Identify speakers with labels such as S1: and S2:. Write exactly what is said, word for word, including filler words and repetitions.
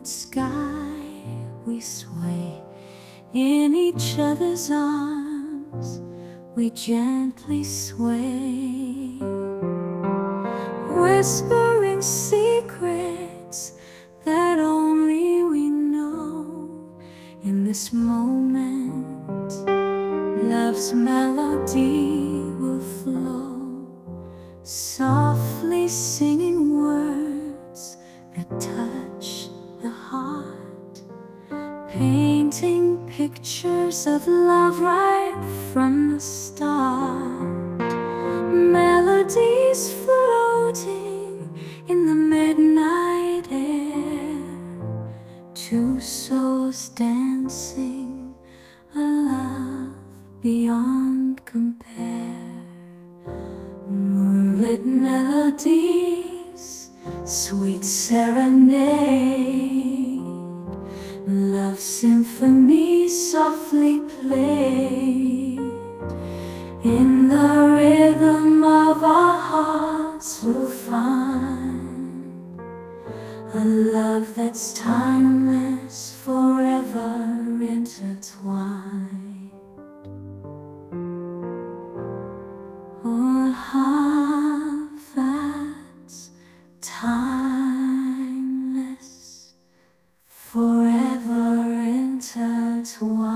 S1: moonlit sky, we sway in each other's arms, we gently sway, whispering secrets that only we know. In this moment, love's melody will flow, softly singing words that touch the heart, painting pictures of love right from the start. Melodies floating in the midnight air, two souls dancing, a love beyond compare. Moonlit melodies, sweet serenade, love symphony softly played. In the rhythm of our hearts we'll find a love that's timeless, forever intertwined. Oh, a heart that's timeless, forever intertwined.